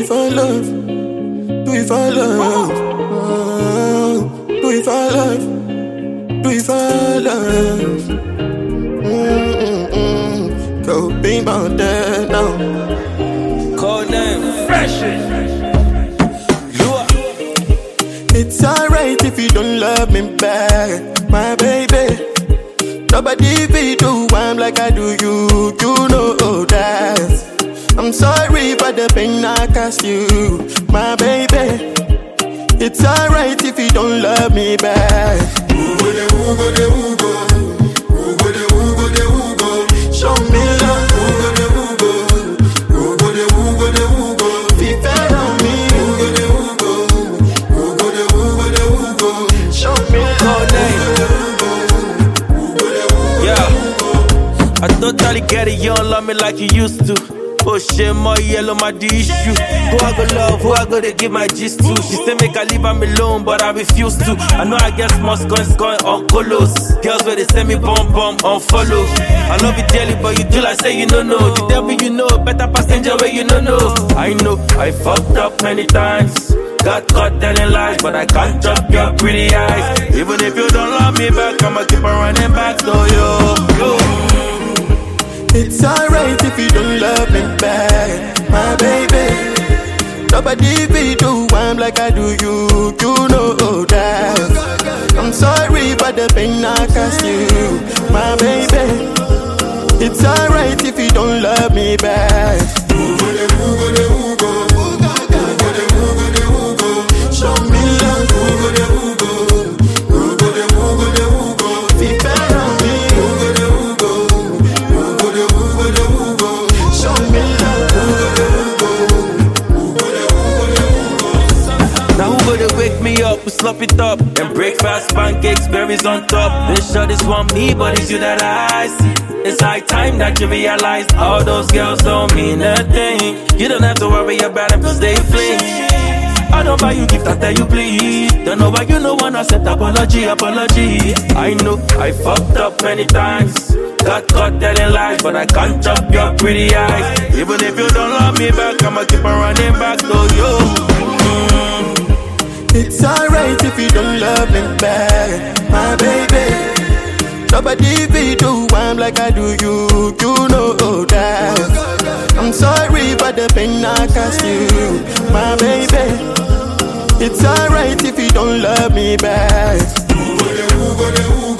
it for love, do it for love, do it for love, do it for love. Go bing bang that now. Code name, fresh. It's alright if you don't love me back, my baby. Nobody be do I'm like I do you, you know that. I'm sorry for the pain I caused you, my baby. It's alright if you don't love me back. Who go de, who go de, who go? Who go de, who go de, who go? Show me love. Who go de, who go? Who go de, who go de, who go? Be fair on me. Who go de, who go? Who go de, who go de, who go? Show me love. I totally get it, you don't love me like you used to. Oh shit, my yellow, my the issue. Who I go love, who I go to give my gist to? She say make I leave am alone, but I refuse to. I know I get small scoring on colos. Girls where they send me bum on follow. I love you dearly, but you do like say you don't know. The devil you know, better passenger where you don't know. I know, I fucked up many times. Got caught telling lies, but I can't drop your pretty eyes. Even if you don't love me back, I'ma keep on running back to you. It's alright if you don't love me back, my baby. Nobody be do I'm like I do you, you know that. I'm sorry for the pain I caused you, my baby. It's alright if you don't love me back. Who go de, who go de, who go? Who go de, who go de, who go? Show me love. Who go de, who go? Who go de, who go de, who go? Be fair on me. Who go de, who go? Who go de, who go de, who go? Show me love. Who go de, who go? Who go de, who go de, who go? Now who go to wake me up, we slop it up and breakfast, pancakes, berries on top. This shorties want me, but it's you that I see. It's high time that you realize all those girls don't mean a thing. You don't have to worry about them cause they flee. I don't buy you gift, I tell you please. Don't know why you no one accept apology. I know I fucked up many times. Got caught telling lies, but I can't chop your pretty eyes. Even if you don't love me back, I'ma keep on running back to you. It's alright if you don't love me back, my baby. Nobody be do I'm like I do you, you know that. I'm sorry for the pain I caused you, my baby. It's alright if you don't love me back. Who go de, who go de, who